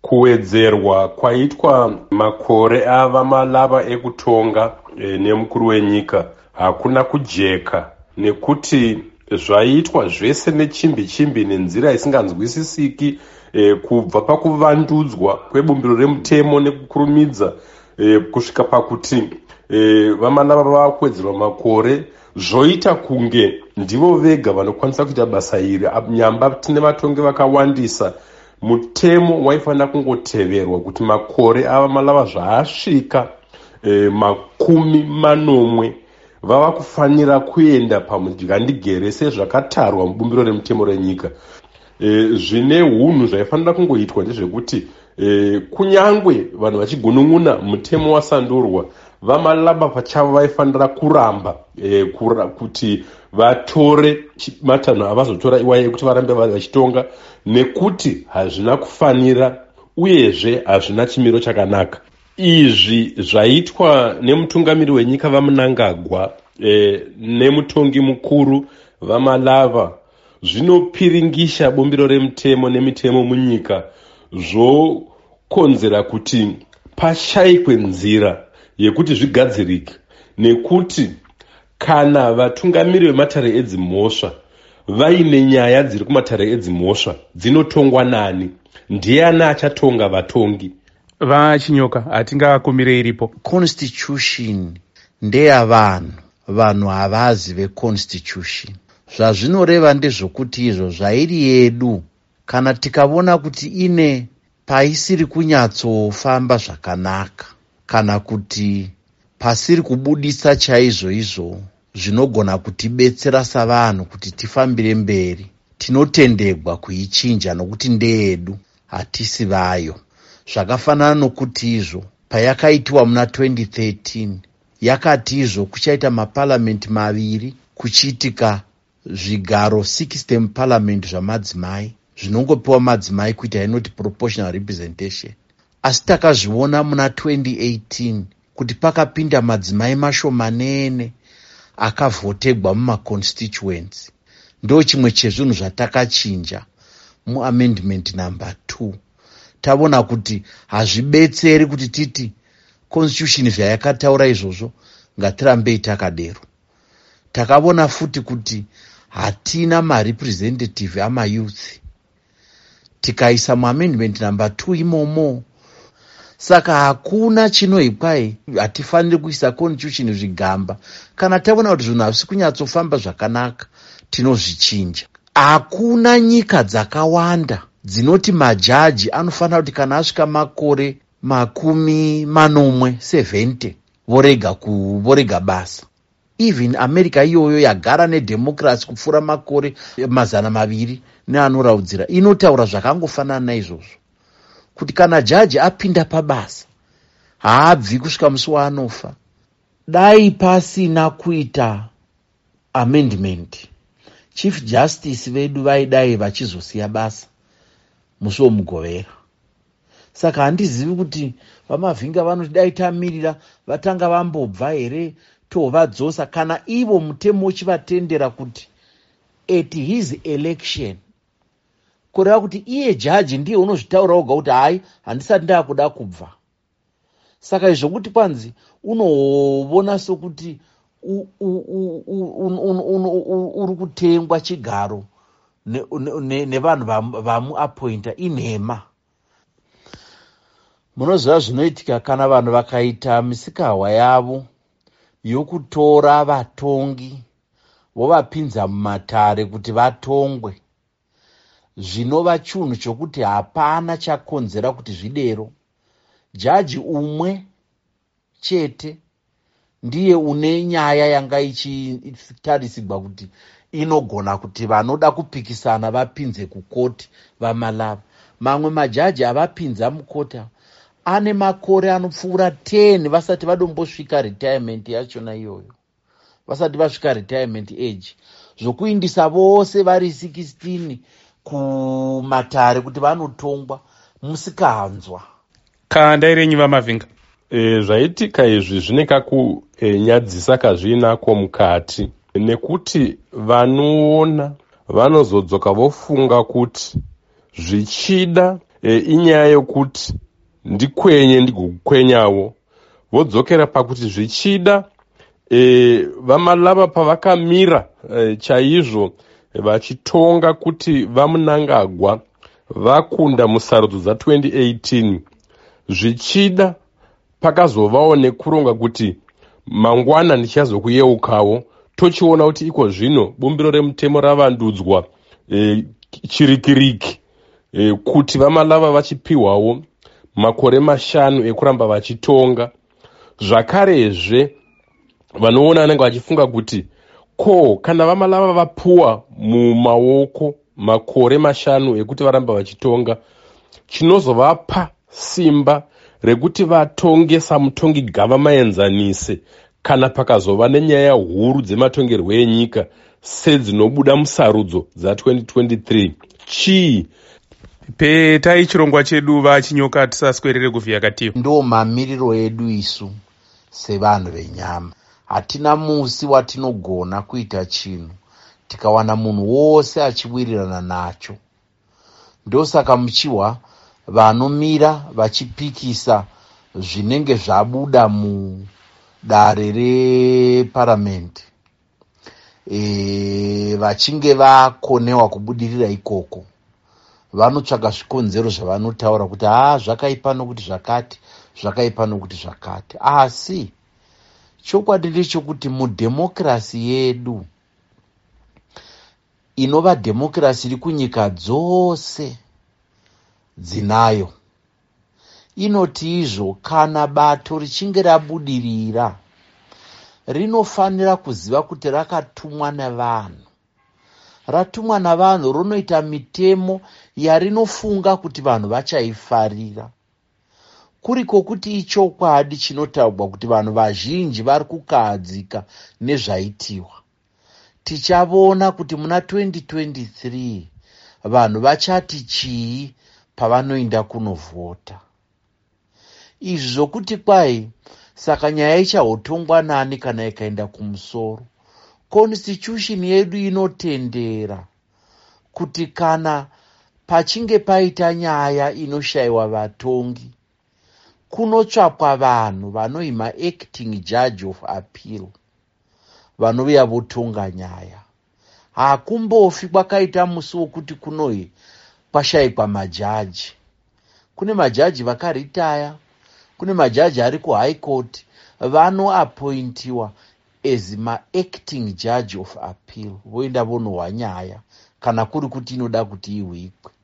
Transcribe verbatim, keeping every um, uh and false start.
kuwedzerwa kwaitwa makore ava malava ekutonga e, nemukuru wenyika hakuna kujeka, nekuti zvaitwa zvese nechimbi chimbi nenzira isinganzwisisiki, e, kubva pakuvandudzwa kwebumbiro remutemo nekukurumidza e, kusvika pakuti e, vamalava vava kuwedzerwa makore, zvoita kunge ndivo vega vanokwanisa kuita basa iri. Nyamba tine vatongi vakawandisa. Mutemo waifanira kungoteverwa kuti makore ava malava zvaasvika e, makumi manomwe vava kufanira kuenda pamugandigere sezvakatarwa mubumbiro remutemo renyika. E, zvine hunhu zvaifanira kungoitwa ndezvekuti e, kunyangwe vanhu vachigunun'una mutemo wasandurwa, vamalaba pachavo vaifanira kuramba e, kura, kuti vatore matanho avazotora iwaye ekuti varambe vachitonga, nekuti hazvina kufanira uyezve hazvina chimiro chakanaka. Izvi zvaitwa nemutungamiri wenyika vaMnangagwa e, nemutongi mukuru vaMalava zvinopiringisha bumbiro remutemo nemitemo munyika, zvokonzera kuti pashayikwe nzira yekuti zvigadzirike, nekuti kana vatungamiri vematare edzimhosva vaine nyaya dziri kumatare edzimhosva dzinotongwa nani? Ndiani achatonga vatongi? Vachinyoka, hatingakumirei iripo. Constitution ndeyavanhu, vanhu havazi veconstitution. Zvazvinoreva ndezvokuti izvo zvairi yedu, kana tikaona kuti ine paisiri kunyatsofamba zvakanaka, kana kuti pasiri kubudisa chaizvo izvo zvinogona kutibetsera savanhu kuti tifambire mberi, tinotendegwa kuichinja nokuti ndeyedu, hatisi vayo. Zvakafanana nokuti izvo payakaitiwa muna twenty thirteen yakati izvo kuchaita mapalamenti maviri, kuchiitika zvigaro sixty mupalamenti zvamadzimai, zvinongopiwa madzimai kuita inoti proportional representation. Asi takazviona muna twenty eighteen kuti pakapinda madzimai mashomanene akavhotegwa mumaconstituency. Ndo chimwe chezvinhu zvatakachinja muamendment number two. Tavona kuti hazvibetseri kuti titi constitution zvayakataura izvozvo ngatirambei takadero. Takavona futi kuti hatina marepresentative amayouth, tikaisa muamendment number two imomo. Saka hakuna chinoikwai, hatifaniri kuisa constitution zvigamba. Kana taona kuti zvinhu havisi kunyatsofamba zvakanaka, tinozvichinja. Hakuna nyika dzakawanda dzinoti majaji anofanira kuti kana asvika makore makumi manomwe seventy vorega ku vorega basa. Even America iyoyo yagara nedemocracy kupfuura makore mazana maviri neanoraudzira inotaura zvakangofanana naizvozvo, kuti kana jaji apinda pabasa haabvi kusvika musi waanofa. Dai pasina kuita amendment, chief justice vedu vaidai vachizosiya basa musi womugovera. Saka handizivi kuti vamavhinga vanoti dai tamirira vatanga vambobva here tovadzosa, kana ivo mutemo uchivatendera kuti at his election, kureva kuti iye jaji ndiye unozvitaura oga kuti hai handisati ndakuda kubva. Saka izvo kuti kwanzi unoona sokuti uri kutengwa chigaro nevanhu vamuapointa inhema. Munoziva zvinoitika kana vanhu vakaita misikahwa yavo yokutora vatongi vovapinza mumatare kuti vatongwe, zvinova chinhu chokuti hapana chakonzera kuti zvidero. Jaji umwe chete ndiye une nyaya yanga ichitarisigwa kuti inogona kuti vanoda kupikisana vapinze kukoti vaMalava. Mamwe majaji avapinza mukota ane makore anopfuura ten vasati vadombosvika retirement yachona iyoyo, vasati vasvika retirement age, zvokuindisa vose vari sixteen kumatare kuti vanotongwa musikahanzwa. Kanda irenyu vamavhinga. E, zvaitika izvi zvine kakunyadzisa e, kazvinako mukati, nekuti vanoona vanozodzoka vofunga kuti zvichida e, inyaya yokuti ndikwenye ndigokukwenyawo. Vodzokera pakuti zvichida e, vamalava pavakamira e, chaizvo vachitonga kuti vamunangagwa vakunda musarudzo dza twenty eighteen, zvichida pakazovawo nekuronga kuti mangwana ndichazokuyeukawo. Tochiona kuti iko zvino bumbiro remutemo ravandudzwa e, chirikiriki e, kuti vamalava vachipiwawo makore mashanu ekuramba vachitonga. Zvakarezve vanoona vanenge vachifunga kuti ko kana vamalava vapuwa mumaoko makore mashanu ekuti varamba vachitonga, chinozovapa simba rekuti vatonge samutongi gava maenzanise kana pakazova nenyaya huru dzematongerwo enyika sedzinobuda musarudzo dza twenty twenty-three. Chii? Petai chirongwa chedu vachinyoka, tisaswerere kuvhiya katiyo. Ndo mamiriro edu isu sevanhu venyama. Hatina musi watinogona kuita chinhu tikawana munhu wose achiwirirana nacho. Ndosaka muchiwa vanomira vachipikisa zvinenge zvabuda mudare reparamende e, vachinge vakonewa kubudirira ikoko, vanotsvaga zvikonzero zvavanotaura kuti haa zvakaipa nokuti zvakati, zvakaipa nokuti zvakati. Asi chokwadi ndechokuti mudhemokirasi yedu inova dhemokirasi iri kunyika dzose dzinayo, inoti izvo kana bato richinge rabudirira rinofanira kuziva kuti rakatumwa navanhu. Ratumwa navanhu runoita mitemo yarinofunga kuti vanhu vachaifarira. Kuriko kuti ichokwadi chinotaurwa kuti vanhu vazhinji vari kukahadzika nezvaitiwa. Tichavona kuti muna twenty twenty-three vanhu vachati chii pavanoenda kunovhota. Izvi zvokuti kwai saka nyaya ichahotongwa nani kana ikaenda kumusoro. Constitution yedu inotendera kuti kana pachinge paita nyaya inoshayiwa vatongi, kunotsvakwa vanhu vanoima acting judge of appeal, vanovia votonga nyaya. Hakumbofi kwakaita musi wokuti kunoyi kwashayikwa majaji. Kune majaji vakaritaya, kune majaji ari kuhigh court vanoapointiwa as ma-acting judge of appeal, voenda vonohwa nyaya kana kuri kuti inoda kuti ihwikwe.